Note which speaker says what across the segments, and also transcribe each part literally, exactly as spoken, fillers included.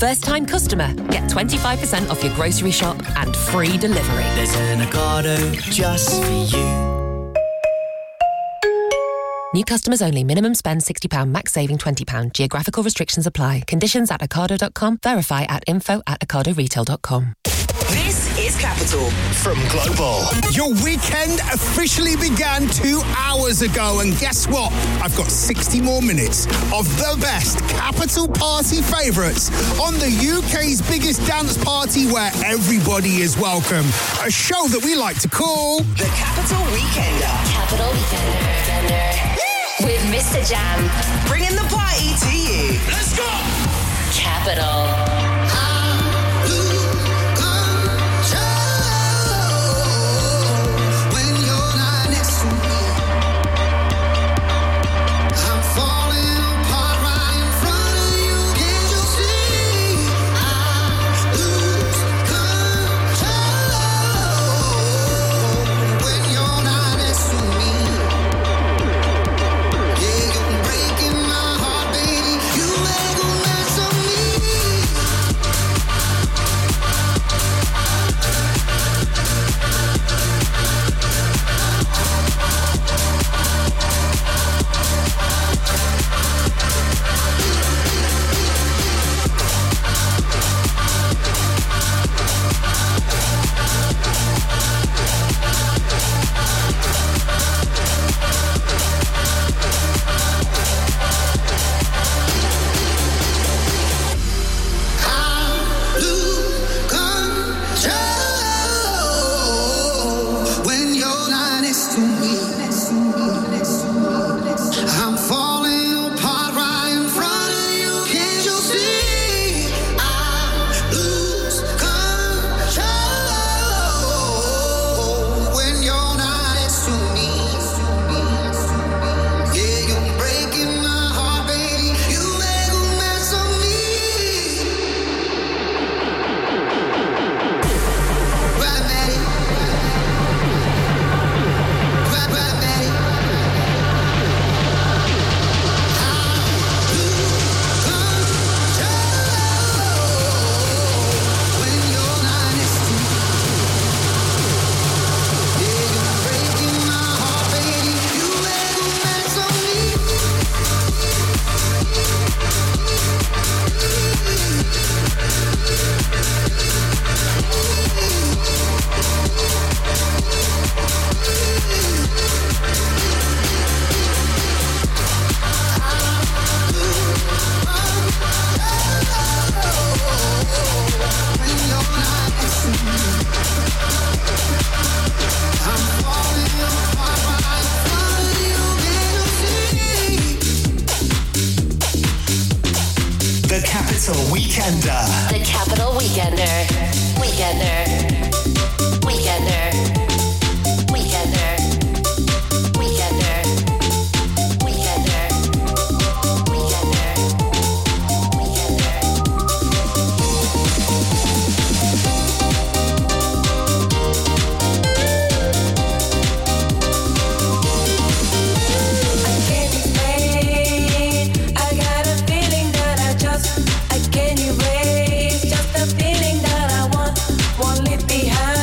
Speaker 1: First-time customer, get twenty-five percent off your grocery shop and free delivery.
Speaker 2: There's an Ocado just for you.
Speaker 1: New customers only. Minimum spend sixty pounds, max saving twenty pounds. Geographical restrictions apply. Conditions at ocado dot com. Verify at info at ocado retail dot com.
Speaker 3: This is Capital
Speaker 4: from Global. Your weekend officially began two hours ago, and guess what? I've got sixty more minutes of the best Capital Party favourites on the U K's biggest dance party where everybody is welcome. A show that we like to call
Speaker 3: The Capital Weekender.
Speaker 5: Capital Weekender. With Mister Jam.
Speaker 3: Bringing the party to you.
Speaker 4: Let's go!
Speaker 5: Capital.
Speaker 6: Just a feeling that I want, won't leave behind.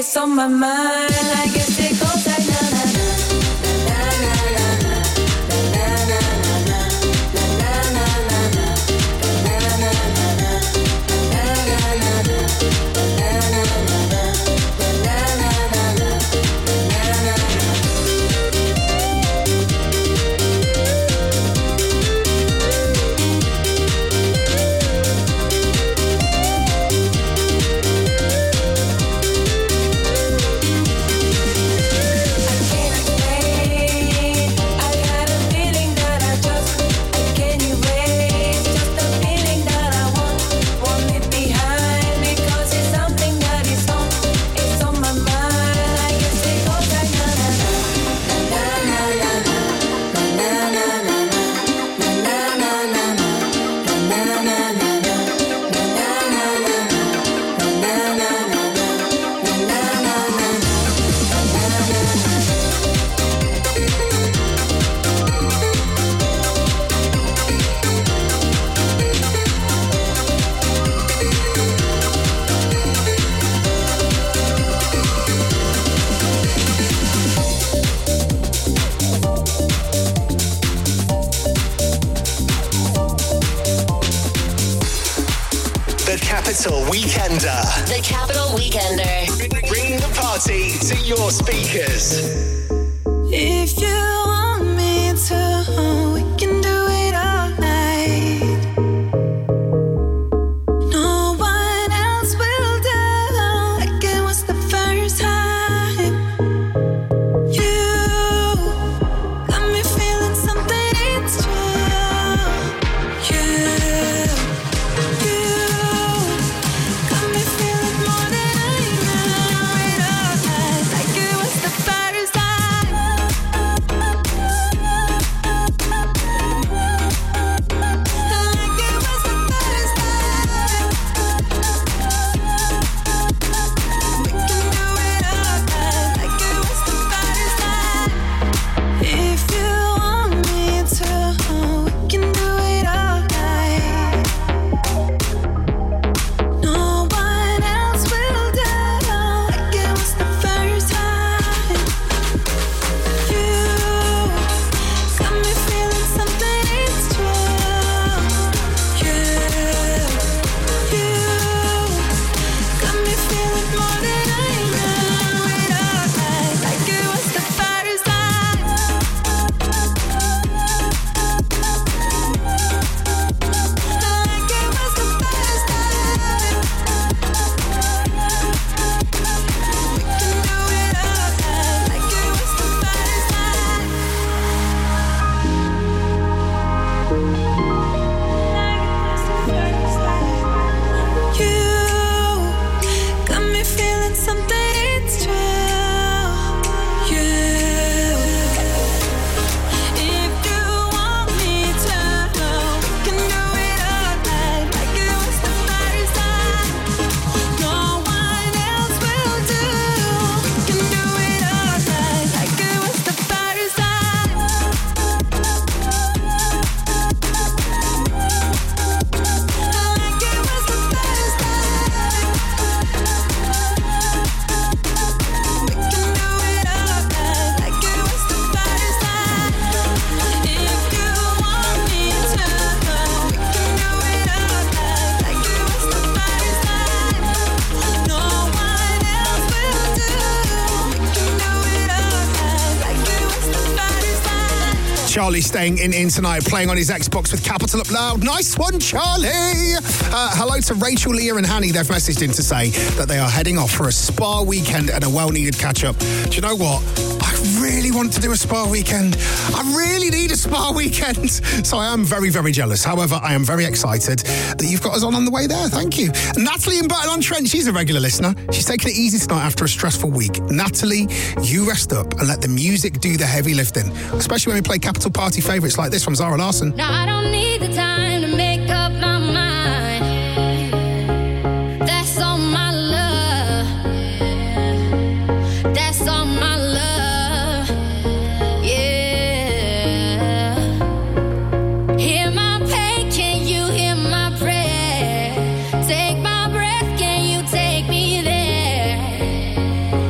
Speaker 6: It's on my mind. I guess it goes like na na na na na na na na na
Speaker 4: Capital Weekender.
Speaker 5: The Capital Weekender.
Speaker 4: Bring the party to your speakers.
Speaker 6: If you want me to, we can do it all night. No one else will do like it was the first time. You got me feeling something, it's true. You, you got me feeling more than I know it all night, like it was the first time.
Speaker 4: Charlie staying in in tonight, playing on his Xbox with Capital Up Loud. Nice one, Charlie. Uh, hello to Rachel, Leah and Hanny. They've messaged in to say that they are heading off for a spa weekend and a well-needed catch-up. Do you know what? I really want to do a spa weekend. I really need a spa weekend. So I am very, very jealous. However, I am very excited that you've got us on on the way there. Thank you. Natalie in Burton-on-Trent, she's a regular listener. She's taking it easy tonight after a stressful week. Natalie, you rest up and let the music do the heavy lifting, especially when we play Capital Party favourites like this from Zara Larsson.
Speaker 7: Now I don't need the time to make up my mind. That's all my love. That's all my love. Yeah. Hear my pain, can you hear my prayer? Take my breath, can you take me there?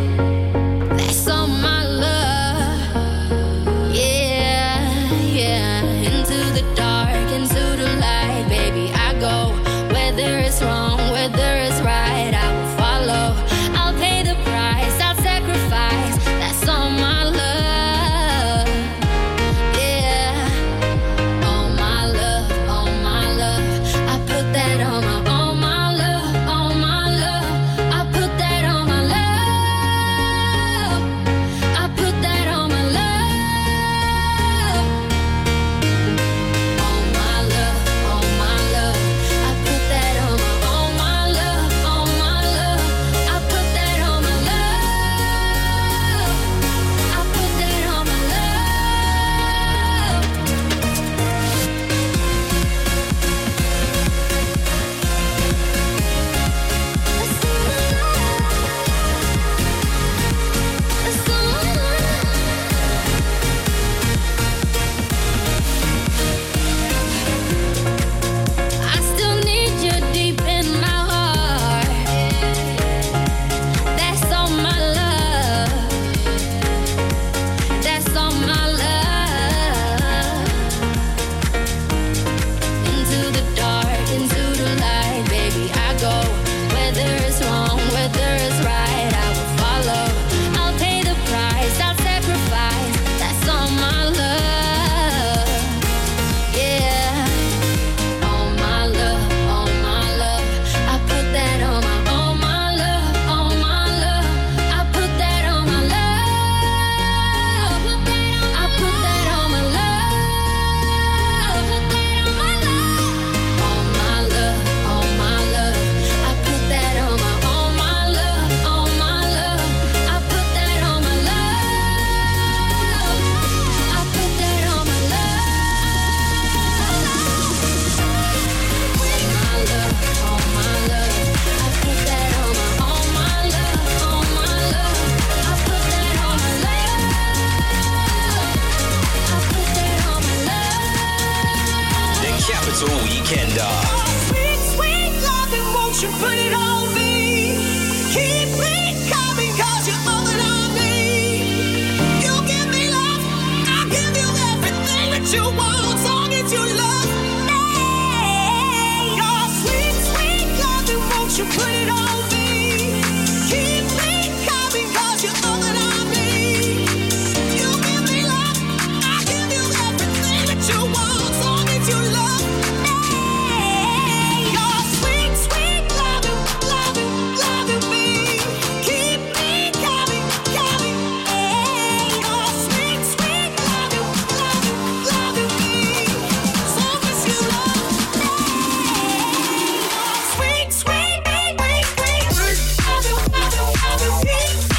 Speaker 6: won't you put it on me? Keep me coming, cause you're all that I need. You give me love, I'll give you everything that you want, as long as you love me. Your sweet, sweet loving, won't you put it on me? Keep me coming, cause you're all that I need. You give me love, I'll give you everything that you want, as long as you love me. Your sweet, sweet loving, loving, loving me. Keep me coming, coming. Your sweet, sweet loving, loving, loving me. As long as you love me. Your sweet, sweet, sweet, sweet, loving, loving, loving me.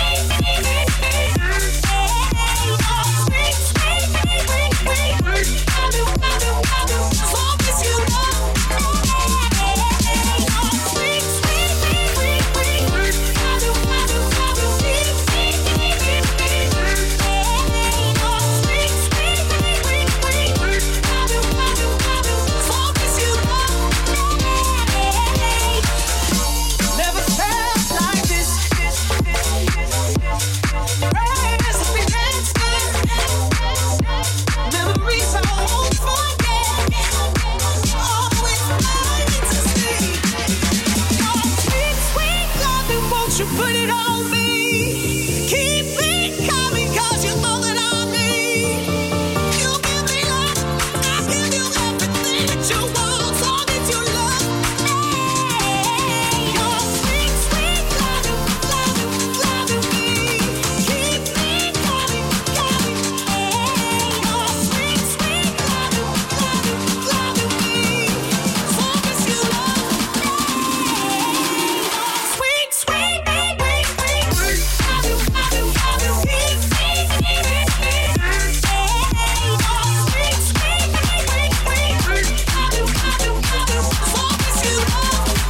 Speaker 6: Never felt like this. Prayers have been answered. Memories I won't forget. Always mine to see. Your sweet, sweet loving, won't you put it on me? Keep me coming, cause you're all that I need. You give me love, I'll give you everything that you want, as long as you love me. Your sweet, sweet loving, loving, loving me. Keep me coming, coming. Your sweet, sweet loving, loving, loving me. As long as you love me. Your sweet, sweet, sweet, sweet, loving, loving, loving me. Keep me coming. Your sweet, sweet, sweet, sweet, loving, loving, loving. As long as you love me.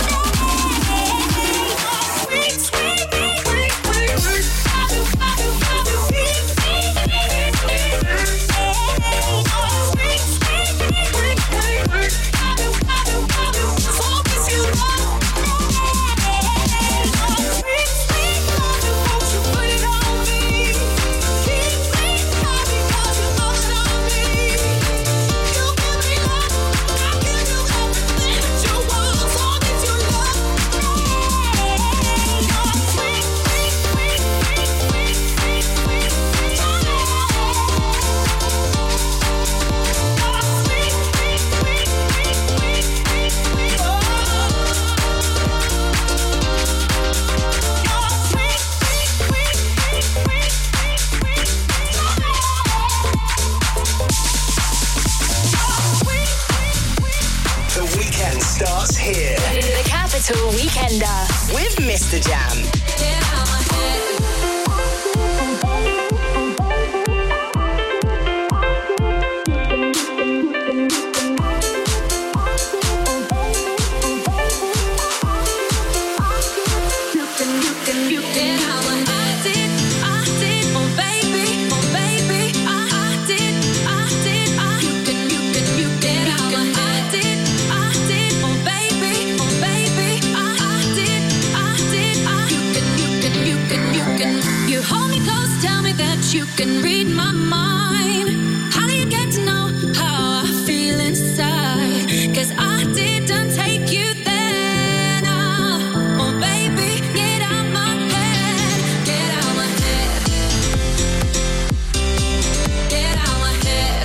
Speaker 6: Your sweet, sweet, sweet, sweet, loving, loving, loving me.
Speaker 3: The weekend starts here
Speaker 5: The Capital Weekender.
Speaker 3: with Mister Jam.
Speaker 7: You hold me close, tell me that you can read my mind. How do you get to know how I feel inside? 'Cause I didn't take you there. No. Oh baby, get out my head. Get out my head. Get out my head.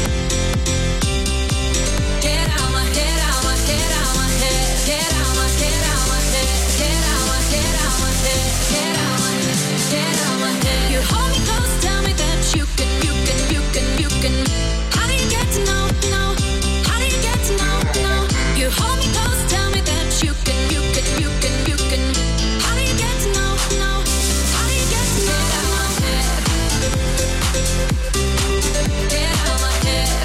Speaker 7: Get out my get out my get out my head. Get out my get out my head. Get out my get out my head. Get out my get out my head. You hold me close, tell me that you can, you can, you can, you can. How do you get to know, know? How do you get to know, know? You hold me close, tell me that you can, you can, you can, you can. How do you get to know, know? How do you get to know? Get out my head.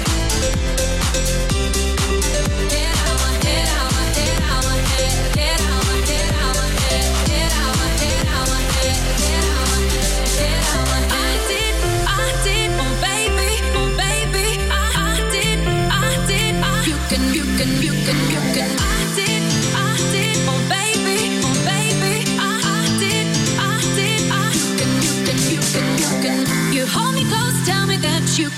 Speaker 7: Get out my head, out my head, out my head. Get out my head, out my head, out my head. Get out my head, out my head. Get out my head, get out my head.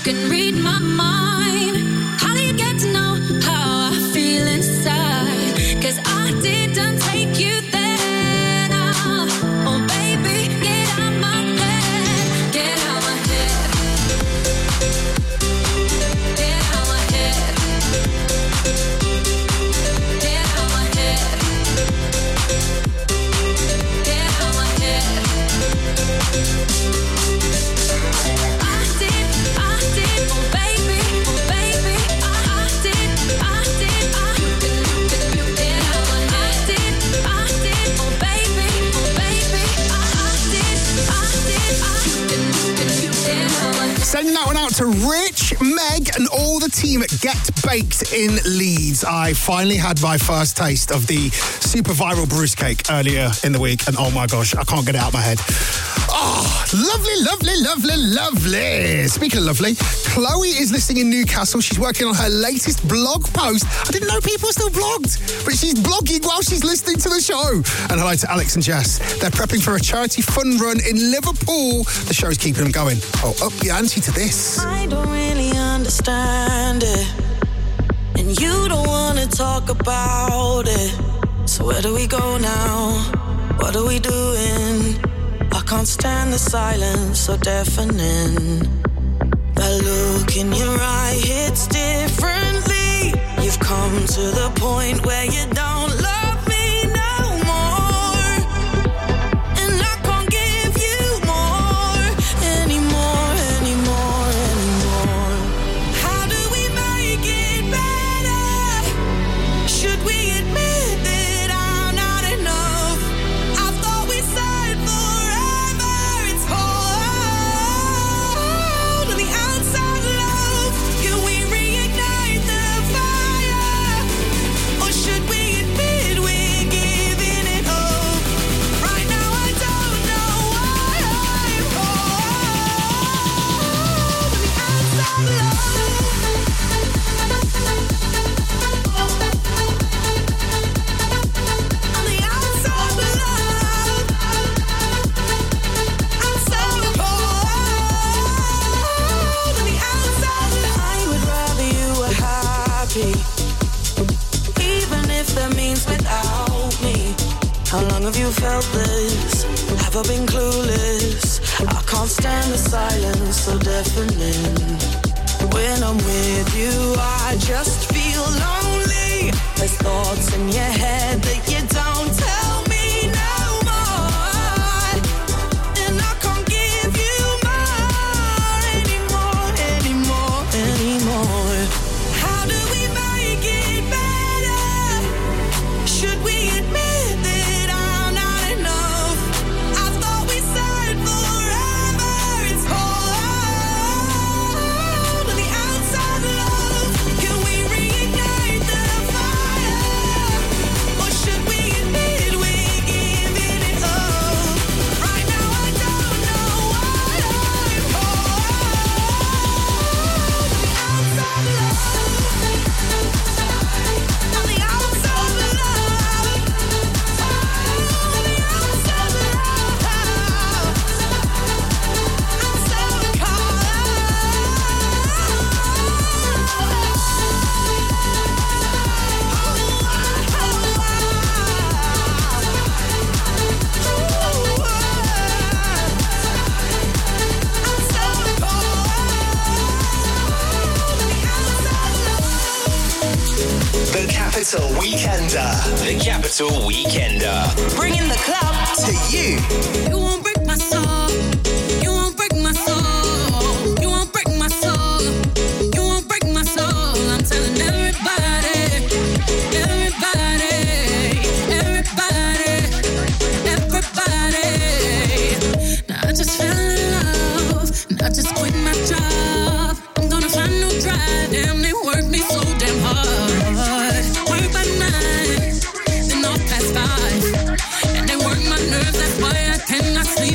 Speaker 7: can read my mind. How do you get to know how I feel inside? 'Cause I didn't take you there now. Oh baby, get out my head, get out my head, get out my head, get out my head, get out my head. I did, I did, oh baby, oh baby, I, I did, I did, I you can, you can, you get out my head. I did, I did, oh baby, oh baby, I, I did, I did, I you can, you can, you get out my head.
Speaker 4: Sending that one out to Rich, Meg, and all the team at Get Baked in Leeds. I finally had my first taste of the super viral Bruce cake earlier in the week, and oh my gosh, I can't get it out of my head. Oh, lovely, lovely, lovely, lovely. Speaking of lovely, Chloe is listening in Newcastle. She's working on her latest blog post. I didn't know people still blogged, but she's blogging while she's listening to the show. And hello to Alex and Jess. They're prepping for a charity fun run in Liverpool. The show's keeping them going. Oh, up the ante to this.
Speaker 8: I don't really understand it, and you don't want to talk about it. So where do we go now? What are we doing? I can't stand the silence so deafening. That look in your eye hits differently. You've come to the point where you don't love me no more, and I can't give you more, anymore, anymore, anymore. How do we make it better? Should we admit that I'm not enough? I thought we said forever. It's cold on the outside, love. Can we reignite the fire? Or should we admit we're giving it up? Right now I don't know why I'm cold on the outside, love. On the outside, love. I'm so cold on the outside, love. I would rather you were happy, even if that means without me. How long have you felt this? Have I been clueless? I can't stand the silence so deafening. When I'm with you, I just feel lonely. There's thoughts in your head that you don't tell me no more, and I can't give you more, anymore, anymore, anymore. How do we make it better? Should we admit that I'm not enough? I thought we said forever. It's cold on the outside, love. Can we reignite the fire? Or should we admit we're giving it up? Right now I don't know why I'm cold on the outside, love. On the outside, love. On the outside, love. I'm so
Speaker 3: The Capital Weekender.
Speaker 2: The Capital Weekender.
Speaker 3: Bringing the club to you.
Speaker 7: You won't break my soul. You won't break my soul. You won't break my soul. You won't break my soul. I'm telling everybody, everybody, everybody, everybody. Now I just fell in love. And I just quit my job. I'm gonna find no drive. Damn, they work me so damn hard. Work by nine, then off past five. And they work my nerves, that's why I cannot sleep.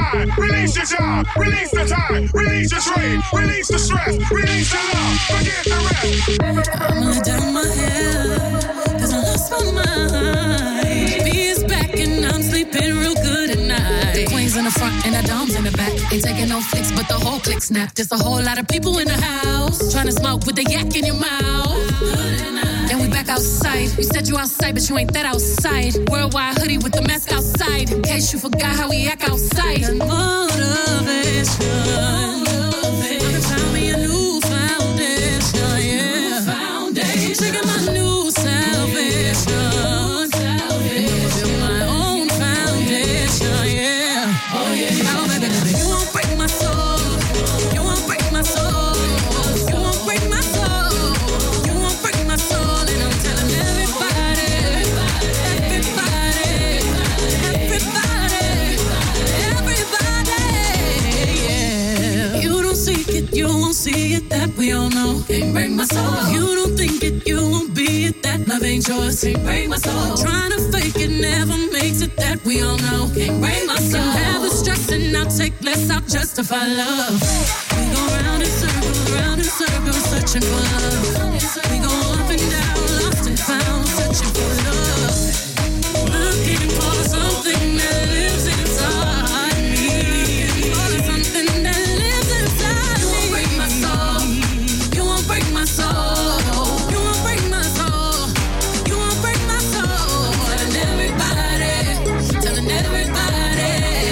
Speaker 9: mind, release your job, release the time, release your dream, release the stress, release the love, forget the rest.
Speaker 8: I'ma let down my hair, cause I lost my mind. B is back and I'm sleeping real good at night. The queen's in the front and the dom's in the back. Ain't taking no flicks, but the whole click snap. There's a whole lot of people in the house trying to smoke with the yak in your mouth. Then we back outside. You said you outside, but you ain't that outside. Worldwide hoodie with the mask outside. In case you forgot how we act outside. Motivation. Motivation. Found me a new foundation, yeah. Foundation. Taking my new salvation. Salvation. And I'ma build my own foundation, yeah. Oh yeah. Now, baby, baby, you won't break my soul. You won't break my soul. You won't break my soul. You won't break my soul. And I'm telling everybody, everybody, everybody, everybody, yeah. You don't seek it, you won't see it, that we all know. Can't break my soul. You don't think it, you won't be it, that love ain't yours. Can't break my soul. Trying to fake it never makes it, that we all know. Can't break my soul. Have the stress and I'll take less, I'll justify love. We go round in circles, round in circles, searching for love. We go up and down, lost and found, searching for love. Looking for something that lives inside me. For something that lives inside me. You won't break my soul. You won't break my soul. You won't break my soul. You won't break my soul. Telling everybody, telling everybody,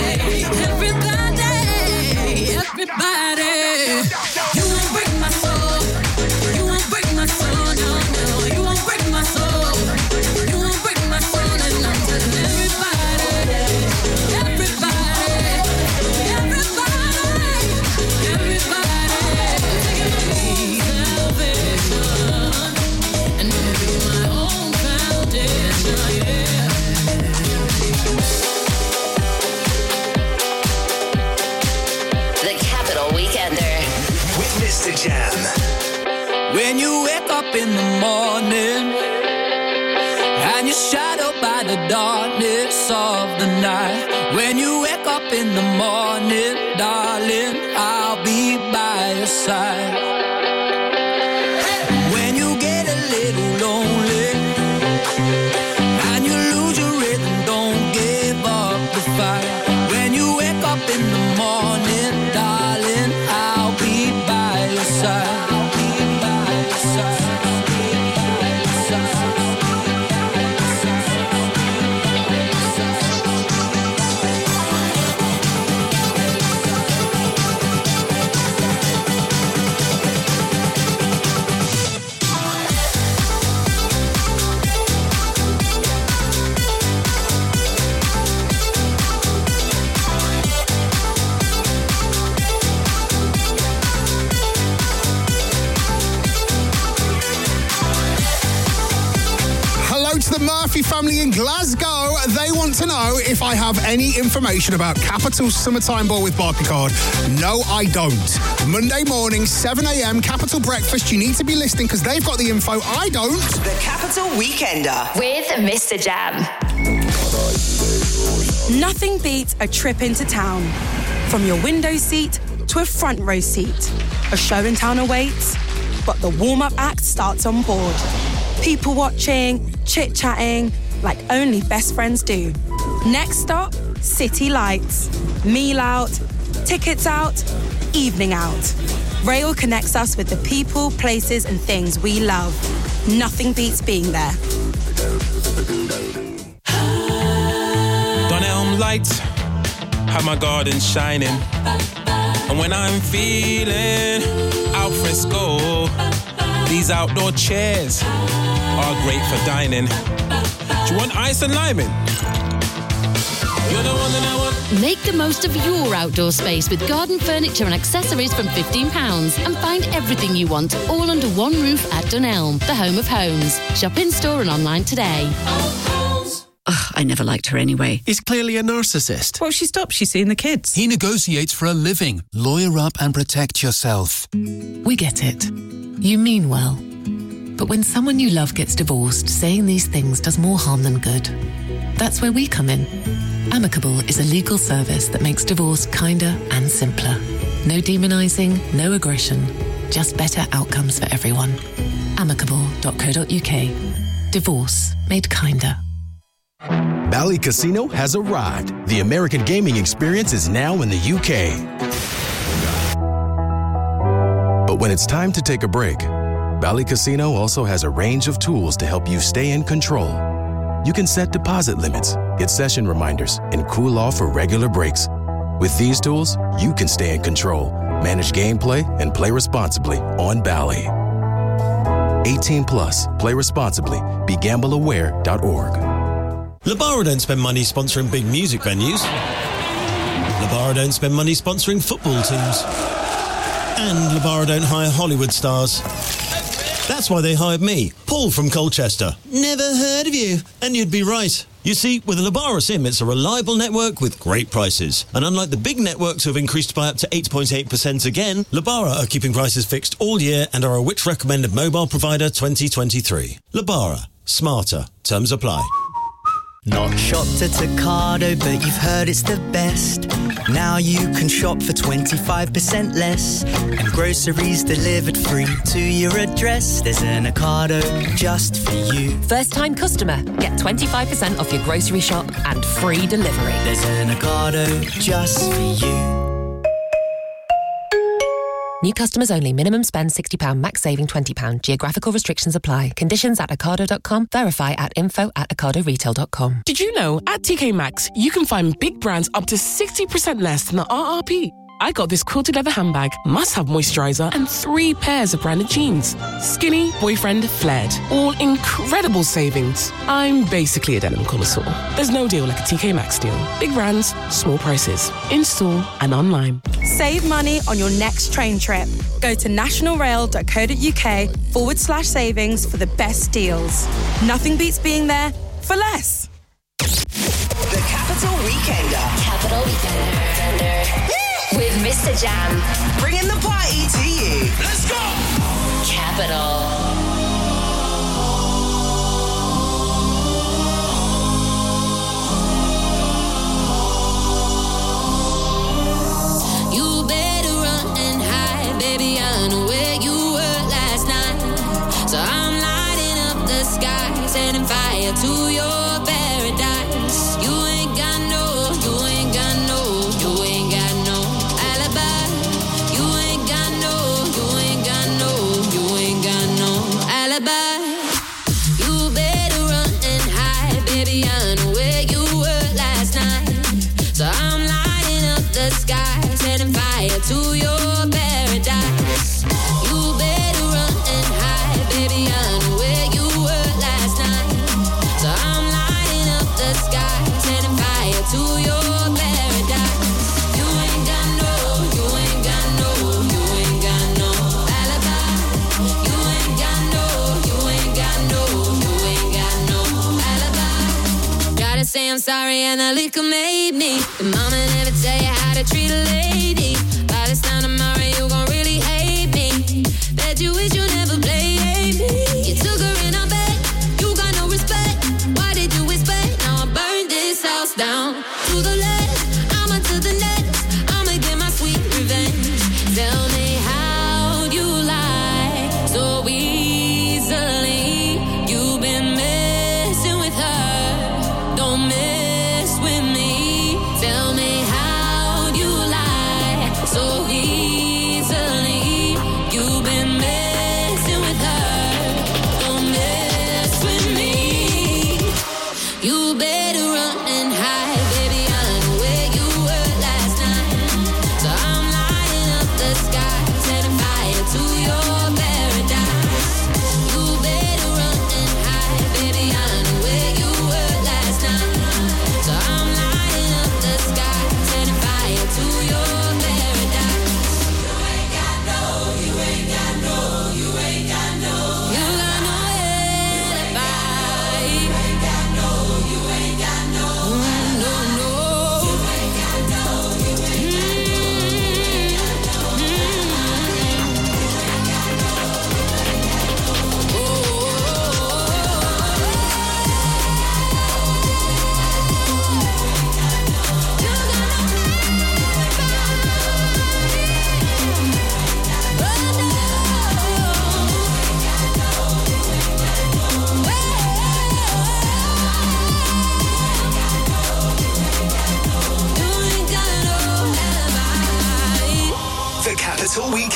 Speaker 8: everybody, everybody. You won't break my soul. You won't break my soul. No, no. You won't break my soul. You won't break my soul. And I'm telling everybody, everybody, everybody, everybody. Taking my salvation and building my own foundation, yeah.
Speaker 5: The Capital Weekender.
Speaker 3: With Mister Jam.
Speaker 10: When you wake up in the morning and you're shadowed by the darkness of the night. When you wake up in the morning, darling, I'll be by your side. When you get a little lonely and you lose your rhythm, don't give up the fight. When you wake up in the morning, darling, I'll be by your side.
Speaker 4: The Murphy family in Glasgow. They want to know if I have any information about Capital's Summertime Ball with Barclaycard. No, I don't. Monday morning, seven a.m, Capital Breakfast. You need to be listening because they've got the info. I don't.
Speaker 3: The Capital Weekender.
Speaker 5: With Mister Jam.
Speaker 11: Nothing beats a trip into town. From your window seat to a front row seat. A show in town awaits, but the warm-up act starts on board. People watching, chit-chatting, like only best friends do. Next stop, City Lights. Meal out, tickets out, evening out. Rail connects us with the people, places and things we love. Nothing beats being there.
Speaker 12: Dunelm lights have my garden shining. And when I'm feeling al fresco, these outdoor chairs are great for dining. Do you want ice and lime in? You're the one that I want.
Speaker 13: Make the most of your outdoor space with garden furniture and accessories from fifteen pounds and find everything you want all under one roof at Dunelm, the home of homes. Shop in store and online today.
Speaker 14: Ugh, I never liked her anyway.
Speaker 15: He's clearly a narcissist.
Speaker 16: Well, she stopped. She's seeing the kids.
Speaker 17: He negotiates for a living. Lawyer up and protect yourself.
Speaker 1: We get it. You mean well. But when someone you love gets divorced, saying these things does more harm than good. That's where we come in. Amicable is a legal service that makes divorce kinder and simpler. No demonising, no aggression, just better outcomes for everyone. amicable dot co dot uk. Divorce made kinder.
Speaker 15: Bally Casino has arrived. The American gaming experience is now in the U K. But when it's time to take a break, Bally Casino also has a range of tools to help you stay in control. You can set deposit limits, get session reminders, and cool off for regular breaks. With these tools, you can stay in control, manage gameplay, and play responsibly on Bally. eighteen plus. Play responsibly. Be gamble aware dot org.
Speaker 16: Labara don't spend money sponsoring big music venues. Labara don't spend money sponsoring football teams. And Labara don't hire Hollywood stars. That's why they hired me, Paul from Colchester. Never heard of you. And you'd be right. You see, with a Labara SIM, it's a reliable network with great prices. And unlike the big networks who have increased by up to eight point eight percent again, Labara are keeping prices fixed all year and are a Which Recommended Mobile Provider twenty twenty-three. Labara. Smarter. Terms apply.
Speaker 18: Not shopped at Ocado, but you've heard it's the best. Now you can shop for twenty-five percent less. And groceries delivered free to your address. There's an Ocado just for you.
Speaker 1: First time customer, get twenty-five percent off your grocery shop and free delivery.
Speaker 18: There's an Ocado just for you.
Speaker 1: New customers only. Minimum spend sixty pounds, max saving twenty pounds. Geographical restrictions apply. Conditions at ocado dot com. Verify at info at ocado retail dot com.
Speaker 19: Did you know at T K Maxx, you can find big brands up to sixty percent less than the R R P? I got this quilted leather handbag, must-have moisturiser, and three pairs of branded jeans. Skinny, boyfriend, flared. All incredible savings. I'm basically a denim connoisseur. There's no deal like a T K Maxx deal. Big brands, small prices. In-store and online.
Speaker 11: Save money on your next train trip. Go to nationalrail dot co dot uk forward slash savings for the best deals. Nothing beats being there for less.
Speaker 3: The Capital Weekender.
Speaker 5: Capital Weekender. With Mister Jam.
Speaker 3: Bringing the party to you.
Speaker 9: Let's go!
Speaker 5: Capital.
Speaker 10: Baby, I know where you were last night. So I'm lighting up the sky, setting fire to your paradise. You ain't got no, you ain't got no, you ain't got no alibi. You ain't got no, you ain't got no, you ain't got no alibi. You better run and hide, baby, I know where you were last night. So I'm lighting up the sky, setting fire to your paradise. You better run and hide, baby, I know where you were last night. So I'm lighting up the sky, setting fire to your paradise. You ain't got no, you ain't got no, you ain't got no alibi. You ain't got no, you ain't got no, you ain't got no alibi. Gotta say I'm sorry and the liquor made me. The mama never tell you how to treat a lady. By this time tomorrow you gon' really hate me. Bet you wish you never played me. You took her in our bed, you got no respect. Why did you expect? Now I burned this house down to the left, I'ma to the next. I'ma get my sweet revenge. Tell me how you lie so easily. You've been messing with her, don't mess with me. Tell me how you lie so easily. You've been messing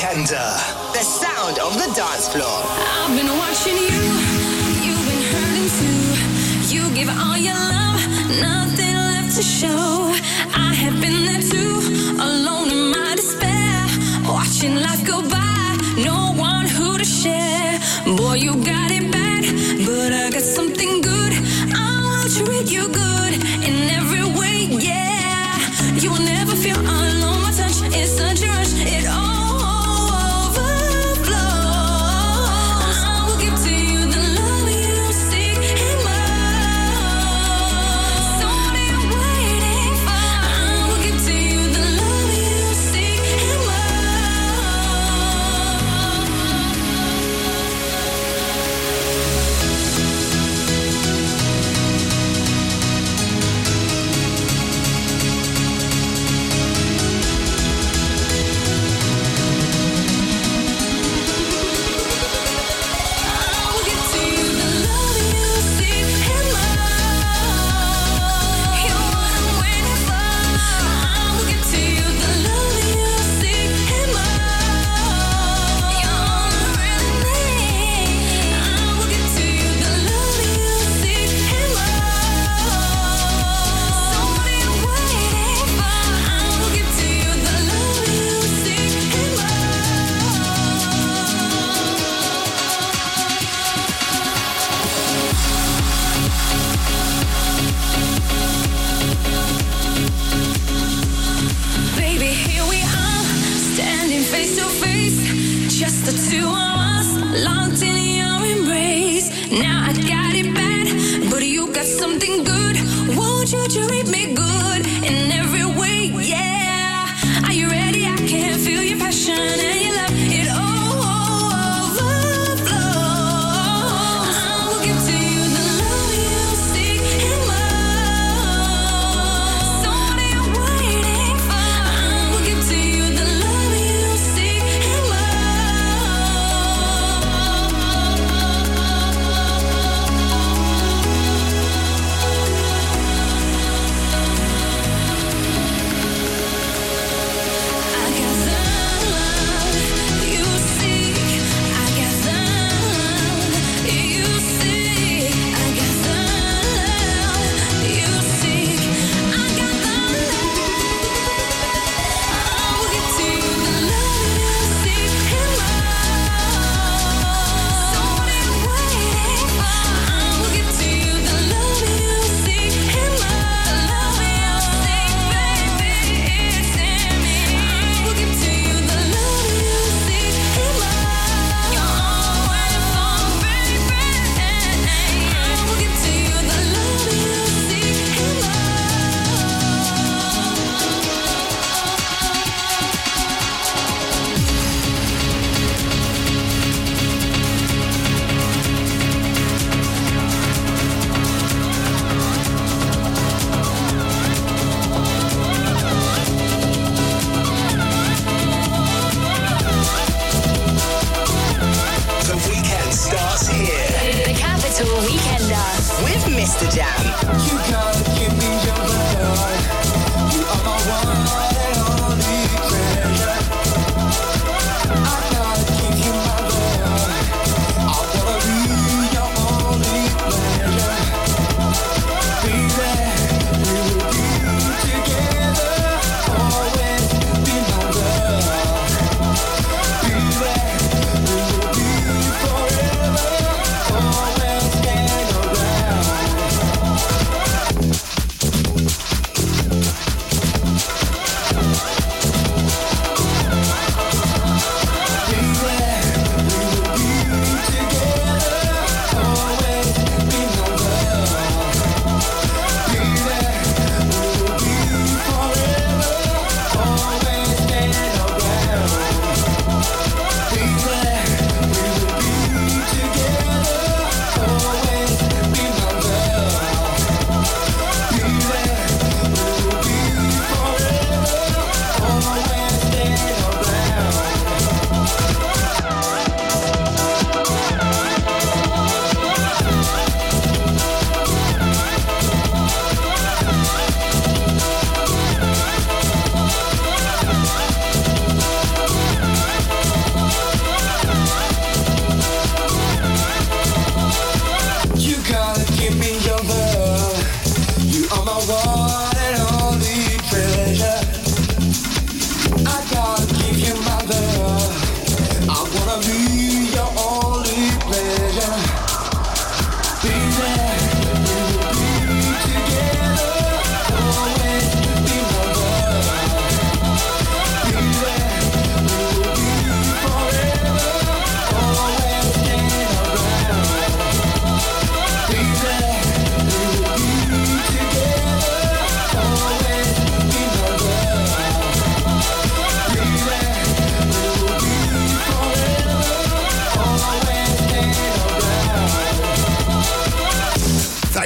Speaker 3: Weekender. The sound of the dance floor.
Speaker 7: I've been watching you, you've been hurting too. You give all your love, nothing left to show. I have been there too, alone in my despair. Watching life go by, no one who to share. Boy, you got it bad, but I got something good. I'll treat you good in every way, yeah. You will never feel alone, my touch is such a rush. It all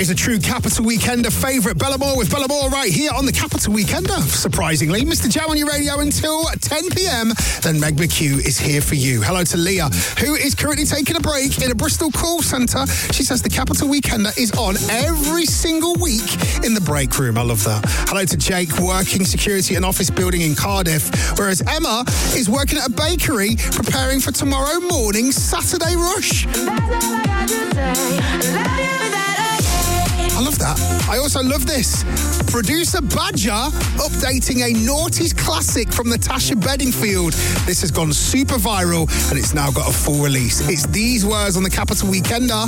Speaker 4: is a true Capital Weekender favourite. Bellamore with Bellamore right here on the Capital Weekender. Surprisingly, Mister Jam on your radio until ten p.m. Then Meg McHugh is here for you. Hello to Leah, who is currently taking a break in a Bristol call centre. She says the Capital Weekender is on every single week in the break room. I love that. Hello to Jake, working security and office building in Cardiff, whereas Emma is working at a bakery preparing for tomorrow morning's Saturday rush. I love that. I also love this. Producer Badger updating a noughties classic from Natasha Bedingfield. This has gone super viral and it's now got a full release. It's these words on the Capital Weekender.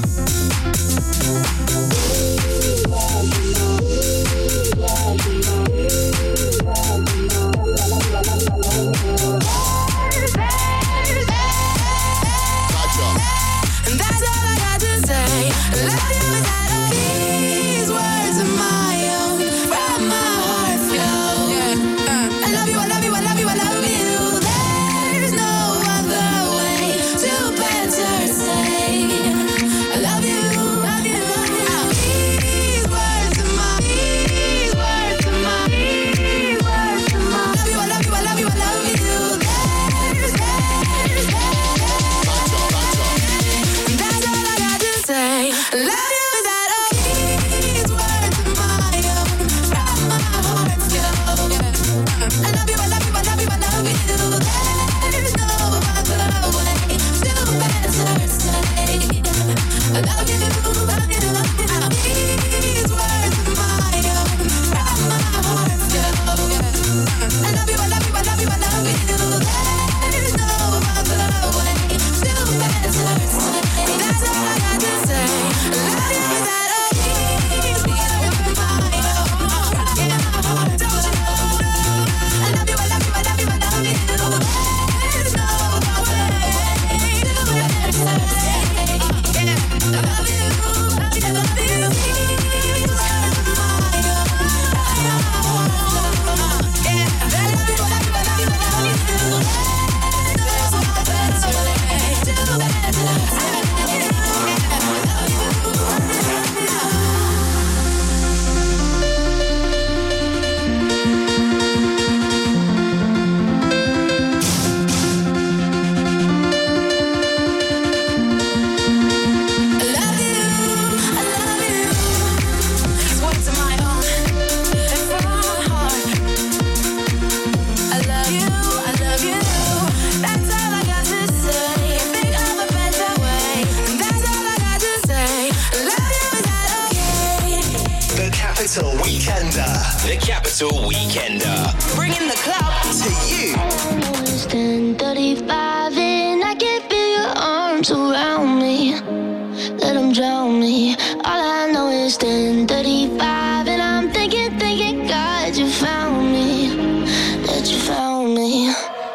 Speaker 2: The Capital Weekender.
Speaker 3: Bringing the club to you.
Speaker 20: It's ten thirty-five and I can feel your arms around me. Let them drown me. All I know is ten thirty-five and I'm thinking, thinking, God, you found me. That you found me.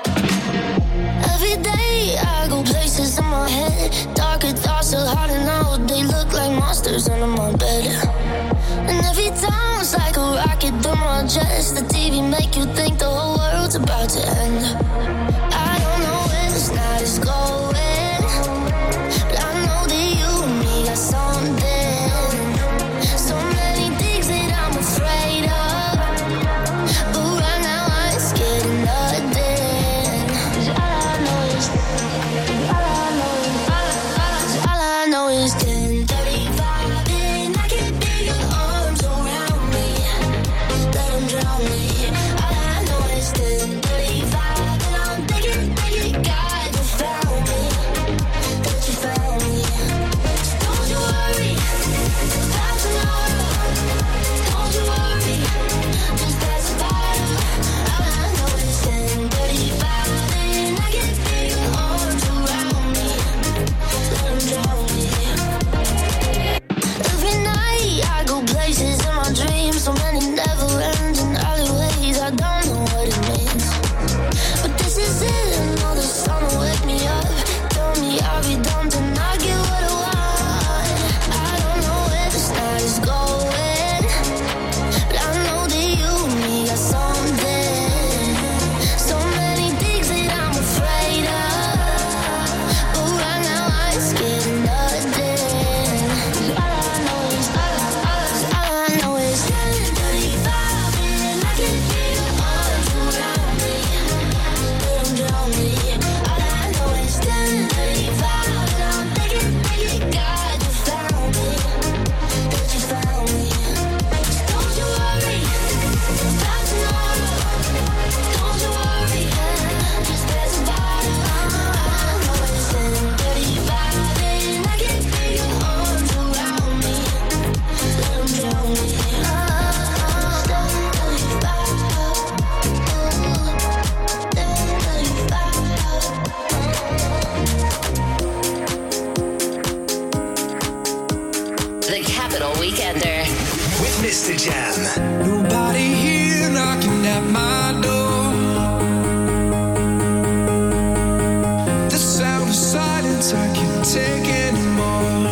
Speaker 20: Every day I go places in my head. Darker thoughts are hard to know. They look like monsters under my bed. And every time it's like a rocket through my chest. The T V make you think the whole world's about to end. I don't know where this night is going, but I know that you and me got something. So many things that I'm afraid of, but right now I ain't scared of nothing. 'Cause all I know is, all I know is, all I, all I know is ten thirty-five and I can feel your arms around me. Let them drown me. All I know is ten thirty-five and I'm
Speaker 5: Capital Weekender.
Speaker 3: With Mister Jam.
Speaker 10: Nobody here knocking at my door. The sound of silence I can't take anymore.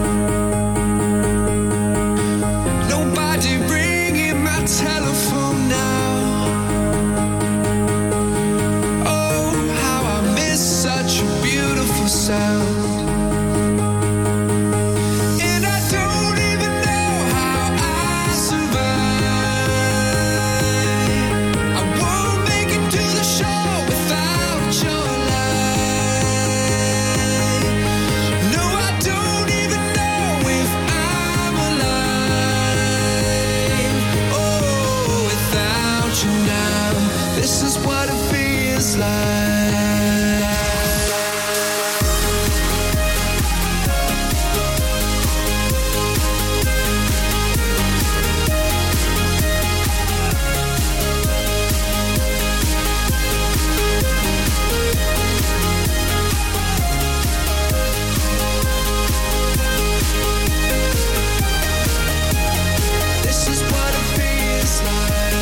Speaker 10: Nobody ringing my telephone now. Oh, how I miss such a beautiful sound. This is what it feels like. This is what it feels like.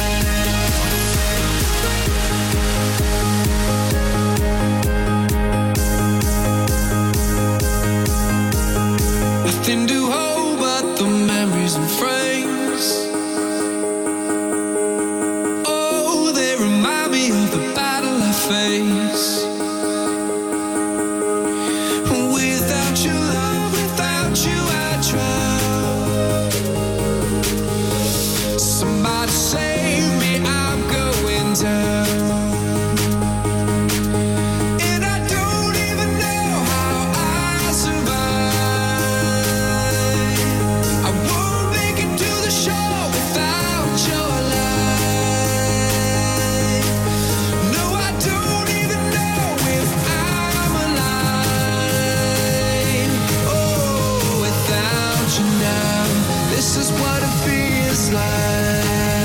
Speaker 10: Nothing to hold but the memories and frames. Oh, they remind me of the battle I face. Without your love, without you I drown. Somebody save me, I'm going down. This is what it feels like.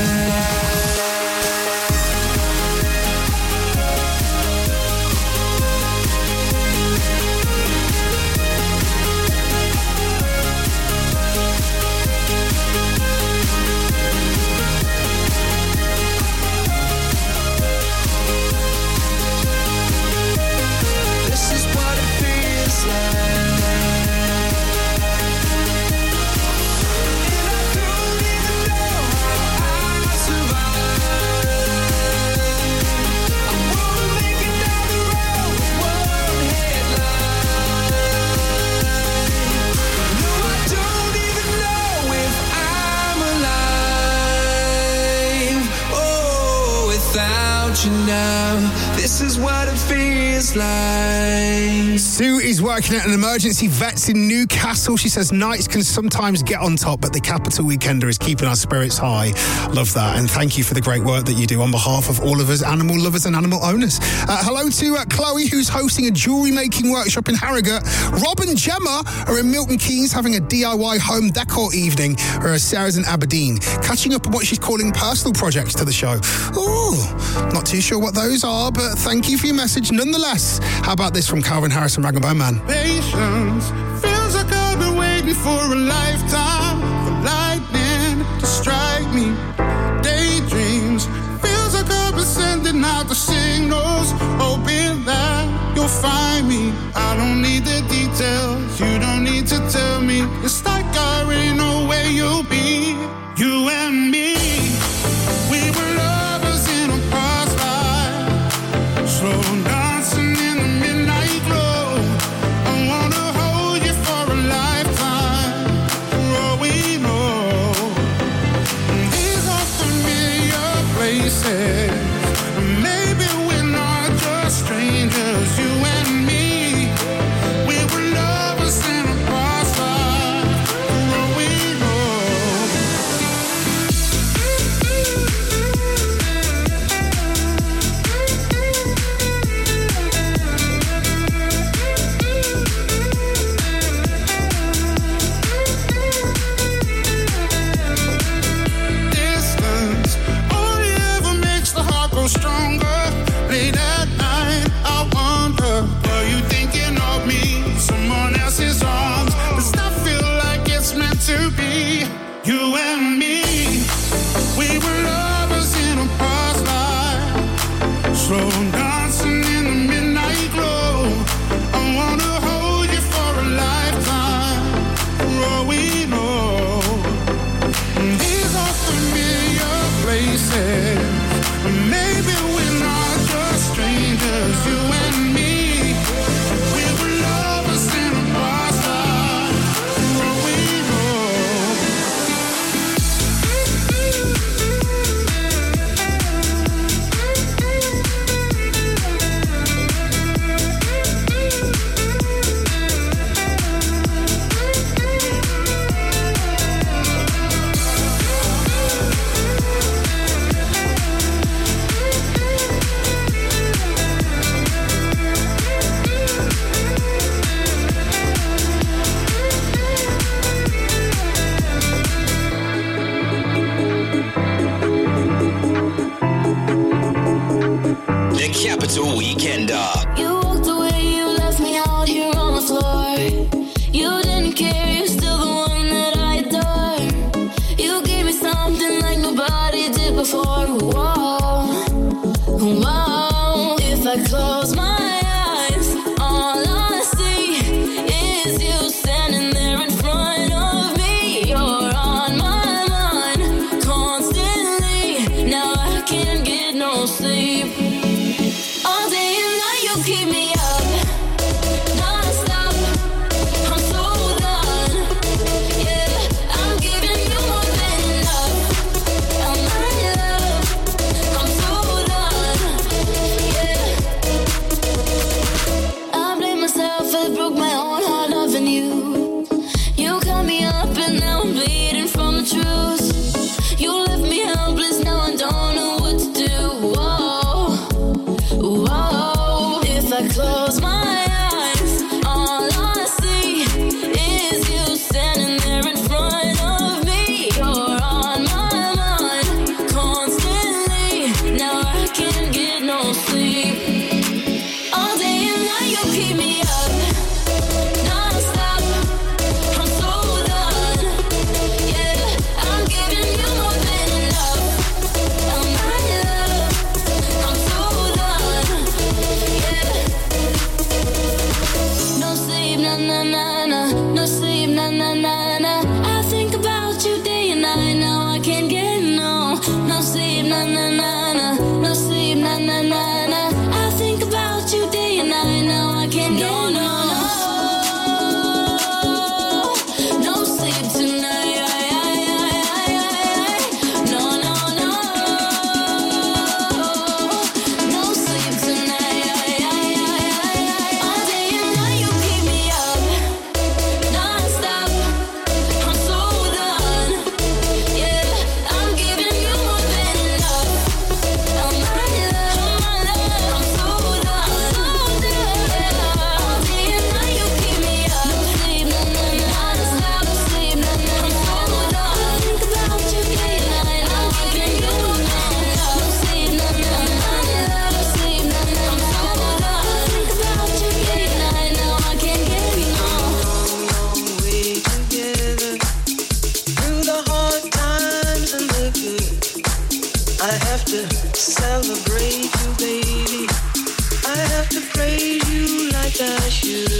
Speaker 10: This is what it feels like. You now, this is what it feels like.
Speaker 4: Sue is working at an emergency vets in Newcastle. She says nights can sometimes get on top, but the Capital Weekender is keeping our spirits high. Love that, and thank you for the great work that you do on behalf of all of us animal lovers and animal owners. Uh, hello to uh, Chloe, who's hosting a jewellery making workshop in Harrogate. Rob and Gemma are in Milton Keynes having a D I Y home decor evening, whereas Sarah's in Aberdeen, catching up on what she's calling personal projects to the show. Ooh, not too sure what those are, but thank you for your message nonetheless. How about this from Calvin Harris and Rag and Bone Man?
Speaker 9: Patience feels like I've been waiting for a lifetime for lightning to strike me. Daydreams feels like I've been sending out the signals, hoping that you'll find me. I don't need the details, you don't need to tell me. It's like I already know where you'll be. You and me, we were lovers in a past life, slow dancing in the midnight glow. I wanna hold you for a lifetime, for all we know. These are familiar places, maybe we're not just strangers. You and me, we were lovers in a past life, for all we know.
Speaker 7: na na na na. I think about you day and night. Now I can't get no, no sleep, na na na na, no sleep, na na na na. I think about you day and night. Now I can't get no, no, no, no sleep tonight.
Speaker 8: Celebrate you, baby. I have to praise you like I should.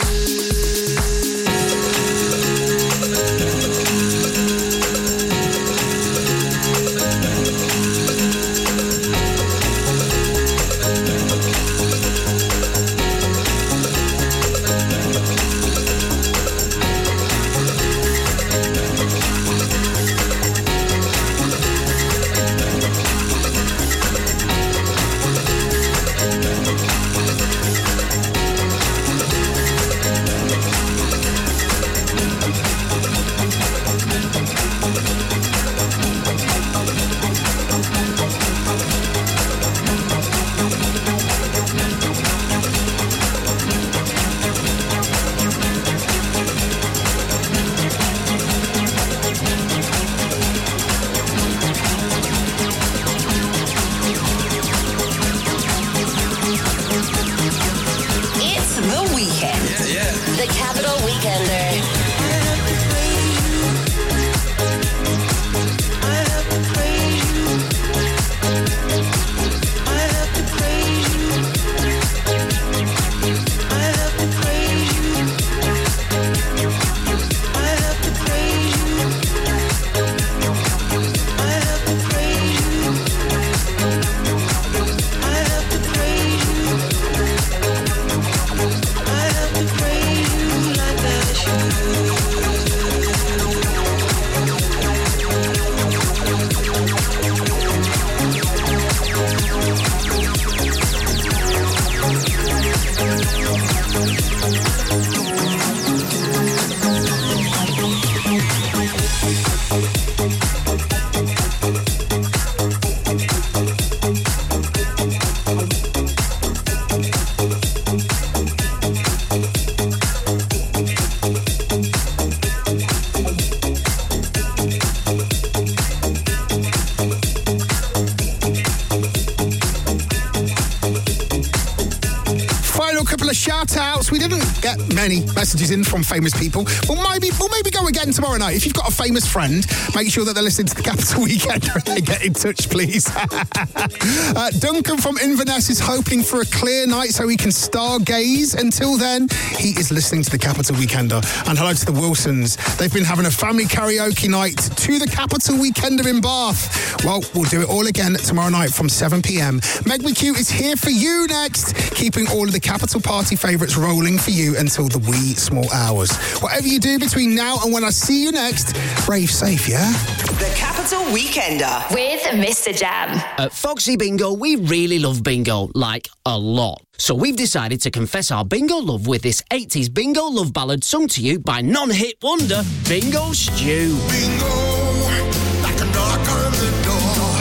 Speaker 4: Shout-outs. We didn't get many messages in from famous people. We'll maybe, we'll maybe go again tomorrow night. If you've got a famous friend, make sure that they're listening to the Capital Weekender and they get in touch, please. uh, Duncan from Inverness is hoping for a clear night so he can stargaze. Until then, he is listening to the Capital Weekender. And hello to the Wilsons. They've been having a family karaoke night to the Capital Weekender in Bath. Well, we'll do it all again tomorrow night from seven p.m. Meg McHugh is here for you next, keeping all of the Capital Party favourites rolling for you until the wee small hours. Whatever you do between now and when I see you next, rave safe, yeah?
Speaker 21: The Capital Weekender
Speaker 5: with Mister Jam.
Speaker 22: At Foxy Bingo, we really love bingo, like a lot. So we've decided to confess our bingo love with this eighties bingo love ballad sung to you by non-hit wonder Bingo Stew.
Speaker 9: Bingo, like a knock on the door.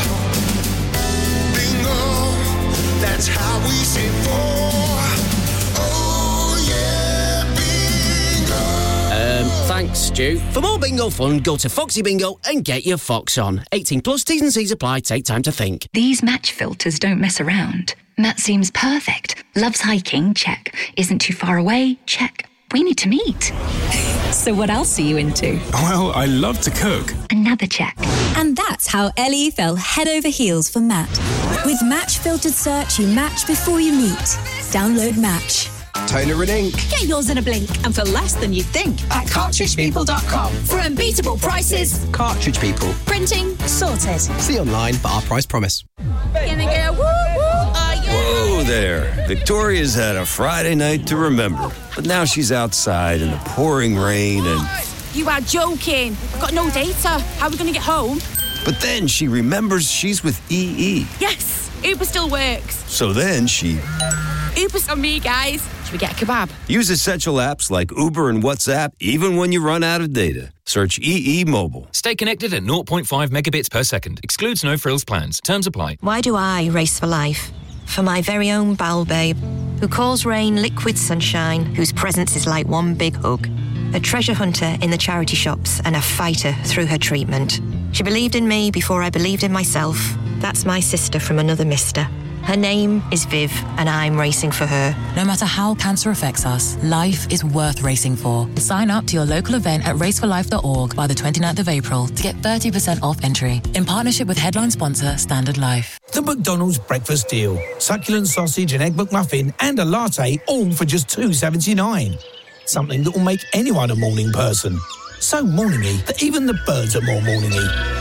Speaker 9: Bingo, that's how we say for. Oh yeah, bingo.
Speaker 22: Um, thanks, Stu. For more bingo fun, go to Foxy Bingo and get your fox on. eighteen plus, T's and C's apply. Take time to think.
Speaker 23: These match filters don't mess around. Matt seems perfect. Loves hiking, check. Isn't too far away, check. We need to meet.
Speaker 24: So what else are you into?
Speaker 25: Well, I love to cook.
Speaker 23: Another check.
Speaker 24: And that's how Ellie fell head over heels for Matt. With Match Filtered Search, you match before you meet. Download Match.
Speaker 6: toner and ink.
Speaker 24: Get yours in a blink and for less than you'd think
Speaker 6: At cartridge people dot com.
Speaker 24: For unbeatable prices.
Speaker 6: Cartridge People.
Speaker 24: Printing sorted.
Speaker 6: See online for our price promise.
Speaker 24: Gonna go woo woo. Are you?
Speaker 12: Whoa there. Victoria's had a Friday night to remember. But now she's outside in the pouring rain and...
Speaker 13: You are joking. I've got no data. How are we going to get home?
Speaker 12: But then she remembers she's with E E.
Speaker 13: Yes, Uber still works.
Speaker 12: So then she...
Speaker 13: Uber's on me, guys. Should we get a kebab?
Speaker 12: Use essential apps like Uber and WhatsApp even when you run out of data. Search E E Mobile.
Speaker 14: Stay connected at zero point five megabits per second. Excludes no frills plans. Terms apply.
Speaker 17: Why do I race for life? For my very own Bal babe, who calls rain liquid sunshine, whose presence is like one big hug. A treasure hunter in the charity shops and a fighter through her treatment. She believed in me before I believed in myself. That's my sister from another mister. Her name is Viv, and I'm racing for her.
Speaker 26: No matter how cancer affects us, life is worth racing for. Sign up to your local event at race for life dot org by the twenty-ninth of April to get thirty percent off entry. In partnership with headline sponsor Standard Life.
Speaker 27: The McDonald's breakfast deal. Succulent sausage and egg McMuffin and a latte, all for just two dollars seventy-nine. Something that will make anyone a morning person. So morningy that even the birds are more morningy.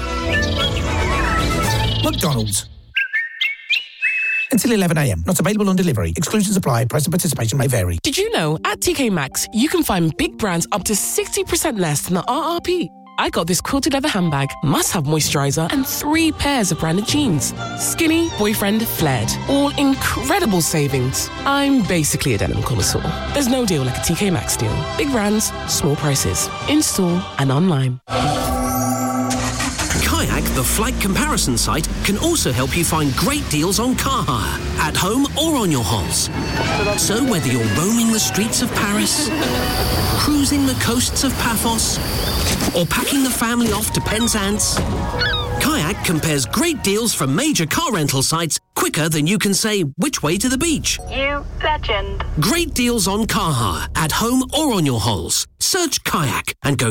Speaker 27: McDonald's. Until eleven a.m. Not available on delivery. Exclusions apply. Price and participation may vary.
Speaker 19: Did you know at T K Maxx, you can find big brands up to sixty percent less than the R R P? I got this quilted leather handbag, must-have moisturizer, and three pairs of branded jeans. Skinny, boyfriend, flared. All incredible savings. I'm basically a denim connoisseur. There's no deal like a T K Maxx deal. Big brands, small prices. In-store and online.
Speaker 28: Kayak, the flight comparison site, can also help you find great deals on car hire, at home or on your hols. So whether you're roaming the streets of Paris, cruising the coasts of Paphos, or packing the family off to Penzance, Kayak compares great deals from major car rental sites quicker than you can say which way to the beach.
Speaker 29: You legend.
Speaker 28: Great deals on car hire, at home or on your hols. Search Kayak and go